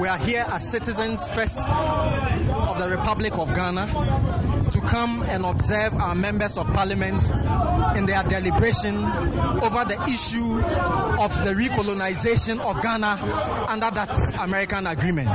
are here as citizens first of the Republic of Ghana to come and observe our members of parliament in their deliberation over the issue of the recolonization of Ghana under that American agreement.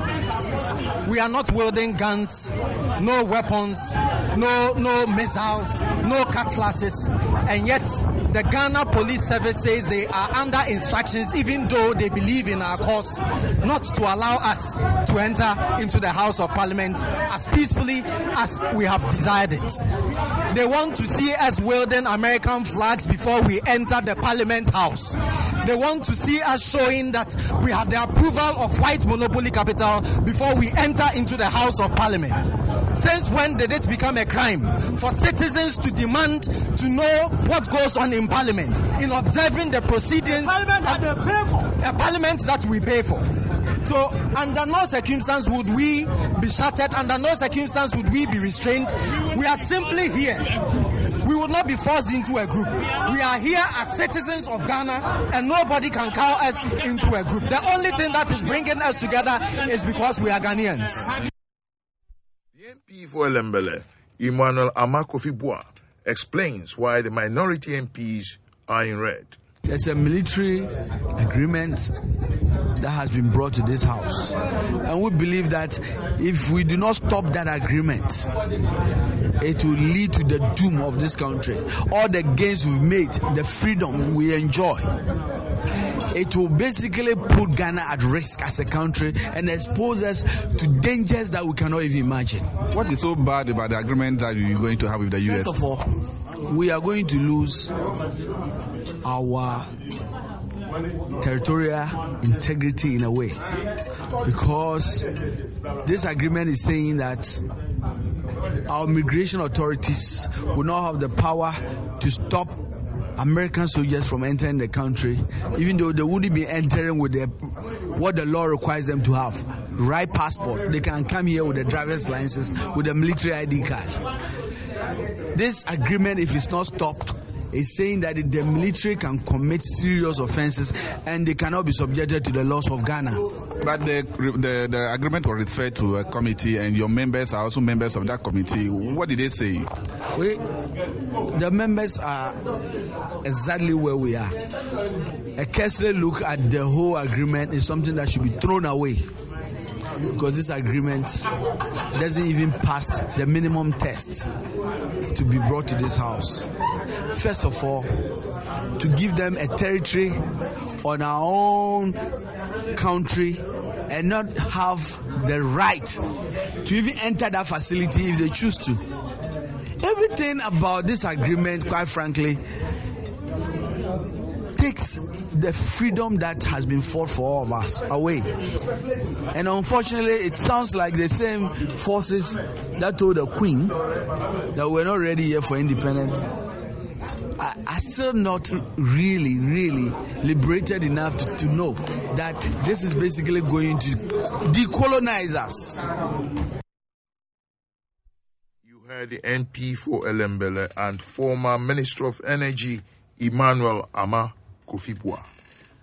We are not wielding guns, no weapons, no missiles, no cutlasses, and yet the Ghana Police Service says they are under instructions, even though they believe in our cause, not to allow us to enter into the House of Parliament as peacefully as we have desired it. They want to see us wielding American flags before we enter the Parliament House. They want to see us showing that we have the approval of white monopoly capital before we enter into the House of Parliament. Since when did it become a crime for citizens to demand to know what goes on in Parliament in observing the proceedings of a Parliament that we pay for? So, under no circumstance would we be shuttered, under no circumstance would we be restrained. We are simply here. We would not be forced into a group. We are here as citizens of Ghana, and nobody can cow us into a group. The only thing that is bringing us together is because we are Ghanaians. The MP for Elembele, Emmanuel Ama Kofi Boah, explains why the minority MPs are in red. There's a military agreement that has been brought to this house, and we believe that if we do not stop that agreement, it will lead to the doom of this country. All the gains we've made, the freedom we enjoy, it will basically put Ghana at risk as a country and expose us to dangers that we cannot even imagine. What is so bad about the agreement that you're going to have with the US? First of all, we are going to lose our territorial integrity in a way, because this agreement is saying that our immigration authorities will not have the power to stop American soldiers from entering the country, even though they wouldn't be entering with what the law requires them to have. Right passport. They can come here with a driver's license, with a military ID card. This agreement, if it's not stopped, is saying that the military can commit serious offenses and they cannot be subjected to the laws of Ghana. But the agreement was referred to a committee, and your members are also members of that committee. What did they say? The members are exactly where we are. A cursory look at the whole agreement is something that should be thrown away, because this agreement doesn't even pass the minimum test to be brought to this house. First of all, to give them a territory on our own country and not have the right to even enter that facility if they choose to. Everything about this agreement, quite frankly, takes the freedom that has been fought for all of us away. And unfortunately, it sounds like the same forces that told the Queen that we're not ready yet for independence are still not really liberated enough to know that this is basically going to decolonize us. You heard the MP for Elembele and former Minister of Energy, Emmanuel Ama Kofi Boah.